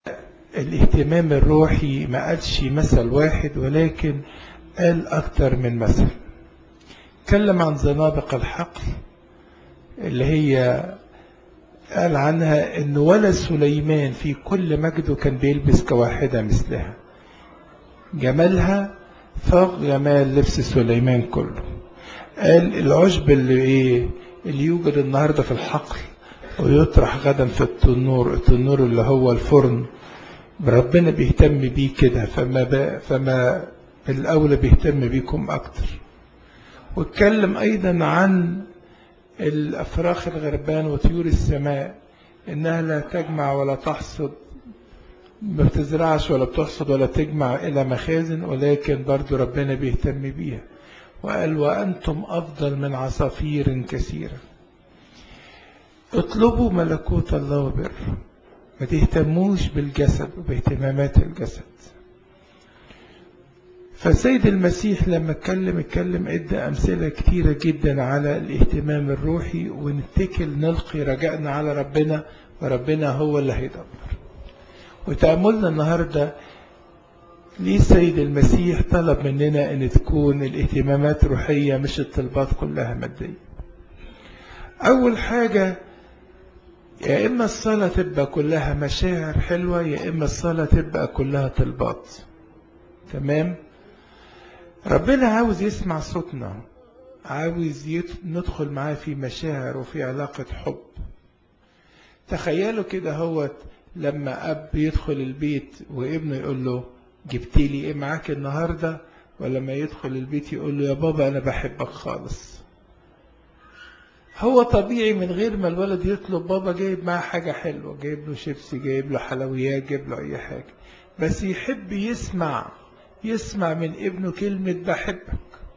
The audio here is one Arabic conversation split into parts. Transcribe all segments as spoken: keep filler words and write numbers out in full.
الاهتمام الروحي ما قالش مثل واحد، ولكن قال أكتر من مثل. تكلم عن زنابق الحقل اللي هي قال عنها إن ولا سليمان في كل مجده كان بيلبس كواحدة مثلها. جمالها فوق جمال لبس سليمان كله. قال العشب اللي ايه اللي يوجد النهاردة في الحقل ويطرح غدا في التنور، التنور اللي هو الفرن، ربنا بيهتم بيه كده، فما فما الأولى بيهتم بيكم أكتر. واتكلم أيضا عن الأفراخ الغربان وطيور السماء، إنها لا تجمع ولا تحصد، ما بتزرعش ولا بتحصد ولا تجمع إلى مخازن، ولكن برضو ربنا بيهتم بيها. وقال وأنتم أفضل من عصافير كثيرة. اطلبوا ملكوت الله وبره، ما تهتموش بالجسد وباهتمامات الجسد. فسيد المسيح لما اتكلم اتكلم ادى أمثلة كتيرة جدا على الاهتمام الروحي، ونتكل نلقي رجائنا على ربنا، وربنا هو اللي هيدبر. وتأملنا النهاردة ليه سيد المسيح طلب مننا ان تكون الاهتمامات روحية مش الطلبات كلها مادية. اول حاجة، يا اما الصلاة تبقى كلها مشاعر حلوة، يا اما الصلاة تبقى كلها طلبات. تمام؟ ربنا عاوز يسمع صوتنا، عاوز ندخل معاه في مشاعر وفي علاقة حب. تخيلوا كده هو لما أب يدخل البيت وابنه يقول له جبت لي ايه معاك النهاردة، ولما يدخل البيت يقول له يا بابا أنا بحبك خالص. هو طبيعي من غير ما الولد يطلب بابا جايب معاه حاجة حلوة، جايب له شيبسي، جايب له حلويات، جايب له أي حاجة، بس يحب يسمع يسمع من ابنه كلمة بحبك.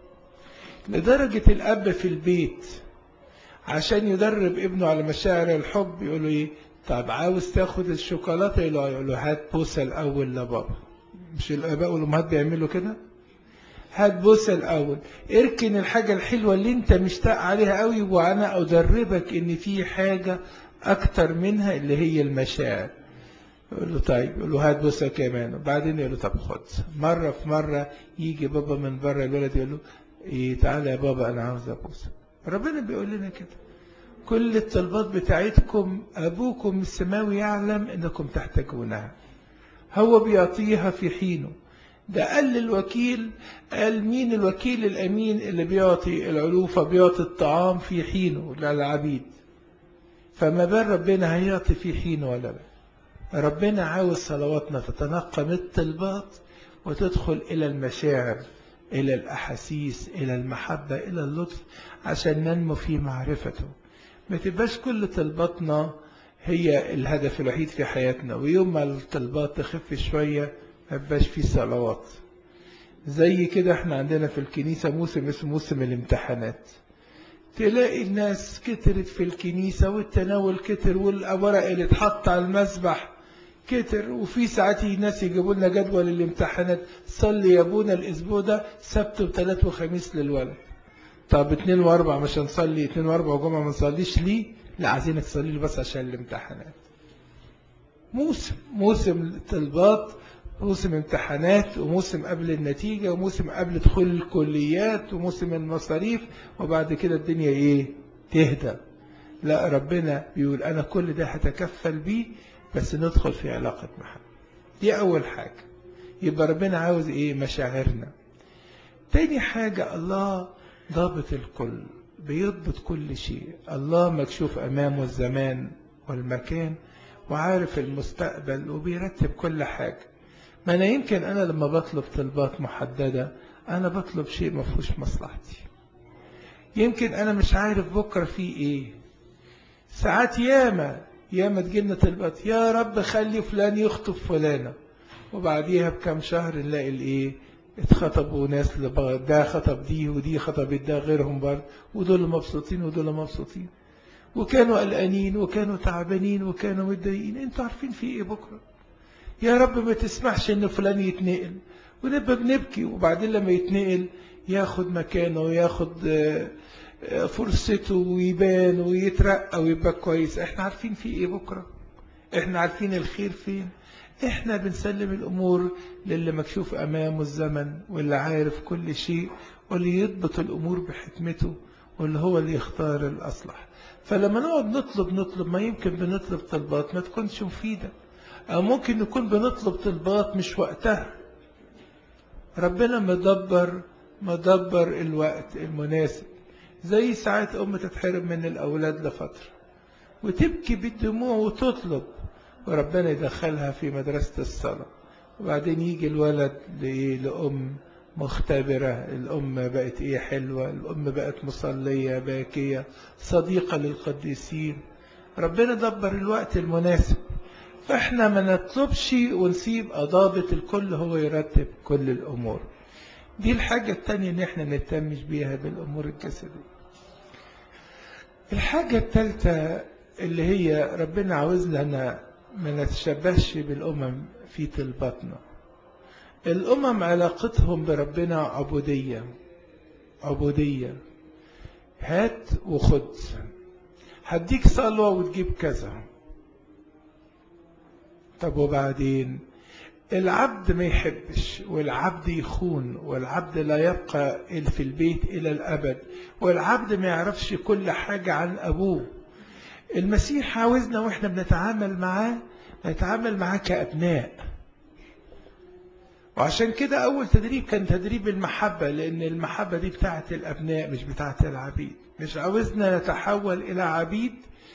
لدرجة الأب في البيت عشان يدرب ابنه على مشاعر الحب يقول له ايه، طب عاوز تاخد الشوكولاتة، يقول له هات بوسة الأول لبابا. مش الآباء والأمهات بيعملوا كده؟ هات بوسة الأول، اركن الحاجة الحلوة اللي انت مشتاق عليها قوي، وأنا أدربك إن في حاجة أكتر منها اللي هي المشاعر. يقول له طيب، يقول له هات بوسة كمان، وبعدين يقول له طب خد. مرة في مرة يجي بابا من بره، الولد يقول له إيه تعالى يا بابا أنا عاوز أبوسة. ربنا بيقول لنا كده، كل الطلبات بتاعتكم أبوكم السماوي يعلم إنكم تحتاجونها، هو بيعطيها في حينه. ده قال للوكيل، قال مين الوكيل الأمين اللي بيعطي العلوفة، بيعطي الطعام في حينه للعبيد، فما بال ربنا هيعطي في حينه ولا لا. ربنا عاوز صلواتنا تتنقى من الطلبات وتدخل إلى المشاعر، إلى الأحاسيس، إلى المحبة، إلى اللطف، عشان ننمو في معرفته. ما تبقاش كل طلباتنا هي الهدف الوحيد في حياتنا، ويوم ما الطلبات تخف شوية ما يبقاش في صلوات. زي كده احنا عندنا في الكنيسة موسم اسمه موسم الامتحانات. تلاقي الناس كترت في الكنيسة، والتناول كتر، والورق اللي اتحط على المسبح كتر، وفي ساعات ناس يجيبوا لنا جدول الامتحانات، صلي يا ابونا الاسبوع ده سبت وثلاث وخميس للولد. طب اتنين واربع مش هنصلي، اتنين واربع وجمعة ما نصليش ليه؟ لا عايزينك تصلي له بس عشان الامتحانات. موسم موسم طلبات، موسم امتحانات، وموسم قبل النتيجة، وموسم قبل دخول الكليات، وموسم المصاريف، وبعد كده الدنيا ايه تهدى. لا ربنا بيقول انا كل ده هتكفل بيه، بس ندخل في علاقة محبة. دي اول حاجة. يبقى ربنا عاوز ايه؟ مشاعرنا. تاني حاجة، الله ضابط الكل، بيضبط كل شيء. الله مكشوف أمامه الزمان والمكان، وعارف المستقبل، وبيرتب كل حاجة. ما أنا يمكن أنا لما بطلب طلبات محددة أنا بطلب شيء ما فيهوش مصلحتي. يمكن أنا مش عارف بكرة فيه إيه. ساعات ياما ياما تجيلنا طلبات، يا رب خلي فلان يخطب فلانة، وبعديها بكم شهر نلاقي الإيه، اتخطبوا ناس، ده خطب دي ودي خطبت ده غيرهم برضه، ودول مبسوطين ودول مبسوطين، وكانوا قلقانين وكانوا تعبانين وكانوا متضايقين. انتوا عارفين في ايه بكره؟ يا رب ما تسمحش ان فلان يتنقل، ونبقى بنبكي، وبعدين لما يتنقل ياخد مكانه وياخد فرصته ويبان ويترقى ويبقى كويس. احنا عارفين في ايه بكره؟ احنا عارفين الخير فين؟ احنا بنسلم الأمور للي مكشوف أمامه الزمن، واللي عارف كل شيء، واللي يضبط الأمور بحكمته، واللي هو اللي يختار الأصلح. فلما نقعد نطلب نطلب ما يمكن بنطلب طلبات ما تكونش مفيدة، أو ممكن نكون بنطلب طلبات مش وقتها. ربنا مدبر مدبر الوقت المناسب. زي ساعات أم تتحرم من الأولاد لفترة وتبكي بالدموع وتطلب، وربنا يدخلها في مدرسة الصلاة، وبعدين يجي الولد لأم مختبرة. الأم بقت إيه حلوة، الأم بقت مصلية باكية صديقة للقديسين. ربنا دبر الوقت المناسب. فإحنا ما نطلبش ونسيب أضابط الكل هو يرتب كل الأمور. دي الحاجة التانية ان احنا نهتمش بيها بالأمور الجسدية. الحاجة التالتة اللي هي ربنا عاوزنا ما نتشبهش بالأمم في طلباتنا. الأمم علاقتهم بربنا عبودية عبودية، هات وخد، هديك صلوة وتجيب كذا. طب وبعدين العبد ما يحبش، والعبد يخون، والعبد لا يبقى في البيت إلى الأبد، والعبد ما يعرفش كل حاجة عن أبوه. المسيح عاوزنا وإحنا بنتعامل معاه نتعامل معاه كأبناء. وعشان كده أول تدريب كان تدريب المحبة، لأن المحبة دي بتاعت الأبناء مش بتاعت العبيد. مش عاوزنا نتحول إلى عبيد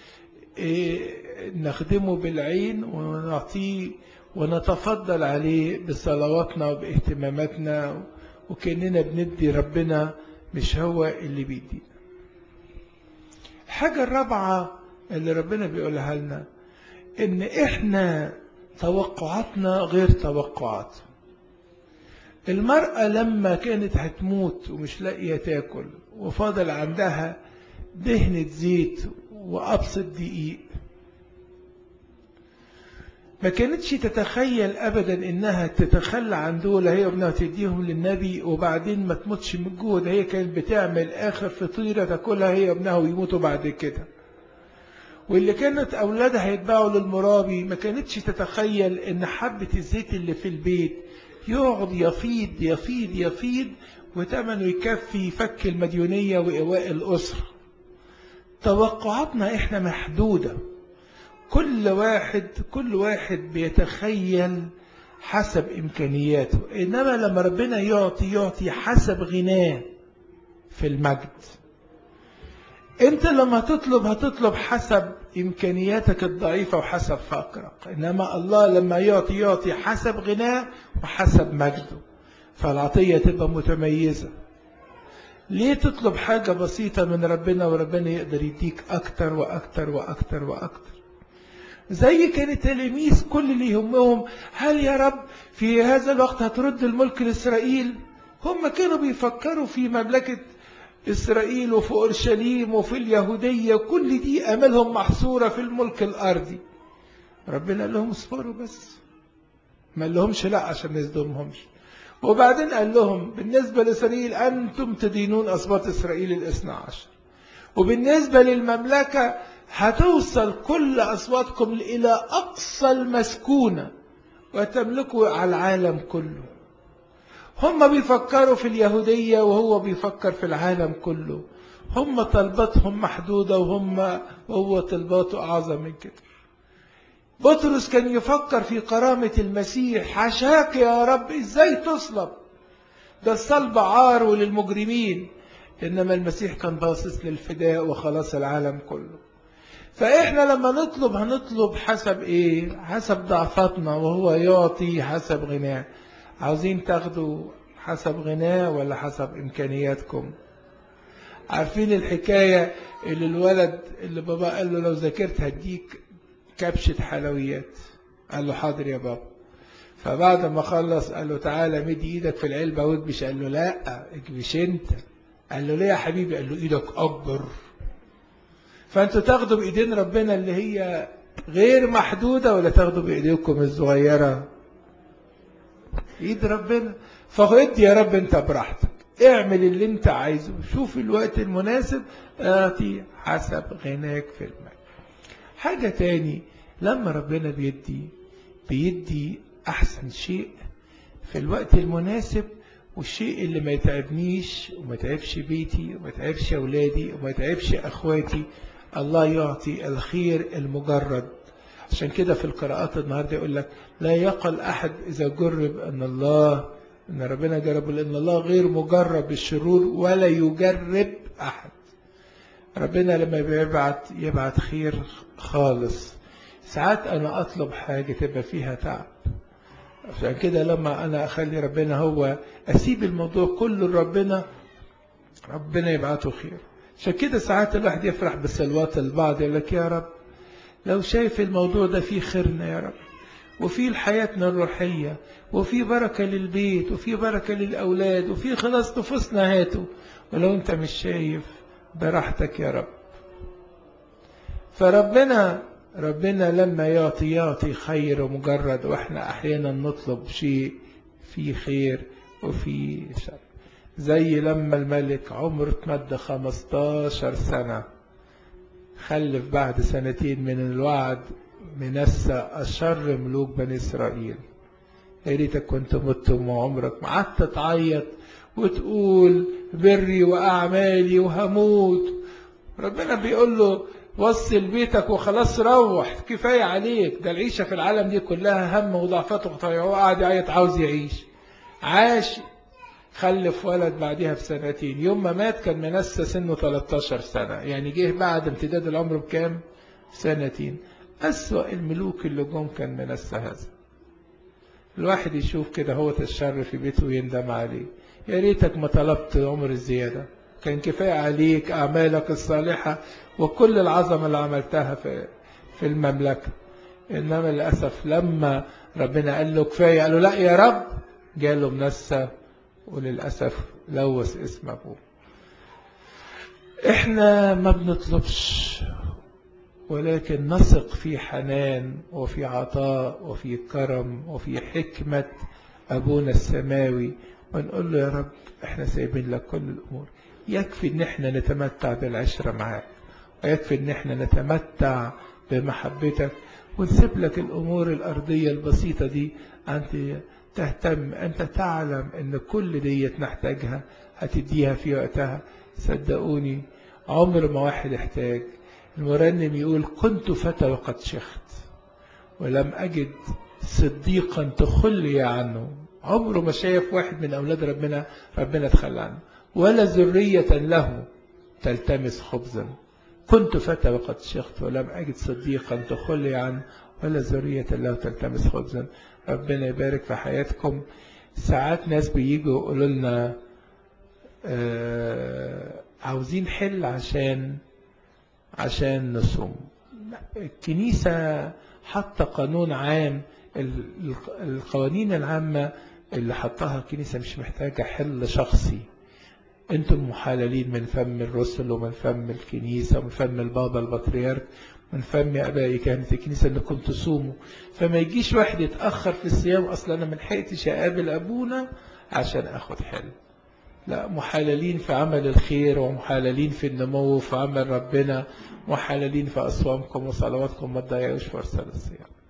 نخدمه بالعين ونعطيه ونتفضل عليه بصلواتنا وباهتماماتنا، وكأننا بندي ربنا مش هو اللي بيدينا. الحاجة الرابعة اللي ربنا بيقولها لنا إن إحنا توقعاتنا غير توقعاته. المرأة لما كانت هتموت ومش لاقية تاكل وفاضل عندها دهنة زيت وأبسط دقيق، ما كانتش تتخيل أبدا إنها تتخلى عن دول هي وابنها تديهم للنبي وبعدين ما تموتش من الجوع. هي كانت بتعمل آخر فطيرة تاكلها هي وابنها ويموتوا بعد كده. واللي كانت أولادها هيتباعوا للمرابي ما كانتش تتخيل إن حبة الزيت اللي في البيت يقعد يفيض يفيض يفيض وتمنه يكفي فك المديونية وإيواء الأسرة. توقعاتنا إحنا محدودة. كل واحد كل واحد بيتخيل حسب إمكانياته، إنما لما ربنا يعطي يعطي حسب غناه في المجد. أنت لما تطلب هتطلب حسب إمكانياتك الضعيفة وحسب فقرك، إنما الله لما يعطي يعطي حسب غناه وحسب مجده، فالعطية تبقى متميزة. ليه تطلب حاجة بسيطة من ربنا وربنا يقدر يديك أكتر وأكتر وأكتر وأكتر؟ زي كان التلاميذ كل اللي يهمهم هل يا رب في هذا الوقت هترد الملك لإسرائيل؟ هم كانوا بيفكروا في مملكة إسرائيل وفي أورشليم وفي اليهودية، كل دي أملهم محصورة في الملك الأرضي. ربنا قال لهم اصبروا بس، ما قال لهمش لا عشان ما يصدمهمش. وبعدين قال لهم بالنسبة لإسرائيل أنتم تدينون أسباط إسرائيل الاثنى عشر، وبالنسبة للمملكة هتوصل كل أصواتكم إلى أقصى المسكونة وتملكوا على العالم كله. هم بيفكروا في اليهودية وهو بيفكر في العالم كله. هم طلباتهم محدودة وهم وهو طلباته أعظم من كده. بطرس كان يفكر في كرامة المسيح، حاشاك يا رب ازاي تصلب، ده الصلب عار وللمجرمين. إنما المسيح كان باصص للفداء وخلاص العالم كله. فإحنا لما نطلب هنطلب حسب إيه؟ حسب ضعفاتنا، وهو يعطي حسب غناه. عاوزين تاخدوا حسب غناه ولا حسب إمكانياتكم؟ عارفين الحكاية اللي الولد اللي بابا قال له لو ذاكرت هديك كبشة حلويات، قال له حاضر يا بابا. فبعد ما خلص قال له تعالى مد ايدك في العلبة واكبش، قال له لا اكبش انت. قال له ليه يا حبيبي؟ قال له ايدك اكبر. فانتوا تاخدوا بايدين ربنا اللي هي غير محدودة ولا تاخدوا بايديكم الصغيرة؟ ايد ربنا. فادي يا رب انت براحتك، اعمل اللي انت عايزه، شوف الوقت المناسب، اعطي حسب غناك في المال. حاجة تاني، لما ربنا بيدي بيدي أحسن شيء في الوقت المناسب، والشيء اللي ما يتعبنيش وما يتعبش بيتي وما يتعبش أولادي وما يتعبش أخواتي. الله يعطي الخير المجرد. عشان كده في القراءات النهاردة يقول لك لا يقل أحد إذا جرب أن الله أن ربنا جربه، لأن الله غير مجرب بالشرور ولا يجرب أحد. ربنا لما بيبعت يبعت خير خالص. ساعات أنا أطلب حاجة تبقى فيها تعب، عشان كده لما أنا أخلي ربنا هو أسيب الموضوع كله لربنا، ربنا يبعته خير. عشان كده ساعات الواحد يفرح بسلوات البعض، يقول لك يا رب لو شايف الموضوع ده فيه خيرنا يا رب، وفي حياتنا الروحية، وفي بركة للبيت، وفي بركة للأولاد، وفي خلاص نفوسنا هاته، ولو أنت مش شايف براحتك يا رب. فربنا ربنا لما يعطي يعطي خير مجرد، وإحنا أحيانا نطلب شيء فيه خير وفيه شر. زي لما الملك عمره اتمد خمستاشر سنة، خلف بعد سنتين من الوعد منسى أشر ملوك بني إسرائيل. يا ريتك كنت مت وعمرك ما قعدت تعيط وتقول بري وأعمالي وهموت. ربنا بيقول له وصل بيتك وخلاص روح، كفاية عليك. ده العيشة في العالم دي كلها هم وضعفات وخطايا. هو قاعد يعيط عاوز يعيش. عاش، خلف ولد بعدها بسنتين. يوم ما مات كان منسى سنه تلتاشر سنة، يعني جه بعد امتداد العمر بكام؟ سنتين. أسوأ الملوك اللي جم كان منسى هذا. الواحد يشوف كده هو الشر في بيته ويندم عليه. يا ريتك ما طلبت عمر الزيادة، كان كفاية عليك أعمالك الصالحة وكل العظمة اللي عملتها في في المملكة. إنما للأسف لما ربنا قال له كفاية، قال له لا يا رب، جاله منسى وللأسف لوث اسم أبوه. إحنا ما بنطلبش، ولكن نثق في حنان وفي عطاء وفي كرم وفي حكمة أبونا السماوي، ونقول له يا رب إحنا سايبين لك كل الأمور. يكفي إن إحنا نتمتع بالعشرة معاك، ويكفي إن إحنا نتمتع بمحبتك، ونسيب لك الأمور الأرضية البسيطة دي. أنت تهتم، أنت تعلم أن كل دي نحتاجها هتديها في وقتها. صدقوني عمر ما واحد احتاج. المرنم يقول كنت فتى وقد شخت ولم أجد صديقا تخلي عنه. عمره ما شايف واحد من أولاد ربنا ربنا تخلى عنه، ولا ذرية له تلتمس خبزا. كنت فتى وقد شخت ولم أجد صديقا تخلي عنه، ولا ذرية له تلتمس خبزا. ربنا يبارك في حياتكم. ساعات ناس بييجوا يقولوا لنا آه عاوزين حل عشان عشان نصوم. الكنيسة حتى قانون عام، القوانين العامة اللي حطها الكنيسة مش محتاجة حل شخصي. انتم محاللين من فم الرسل ومن فم الكنيسة ومن فم البابا البطريرك ومن فم أبائي كهنة الكنيسة انكم تصوموا. فما يجيش واحد يتأخر في الصيام، أصلا أنا ملحقتش أقابل أبونا عشان أخد حل. لا، محاللين في عمل الخير، ومحاللين في النمو في عمل ربنا، محاللين في أصوامكم وصلواتكم. ما تضيعوش فرصة للصيام.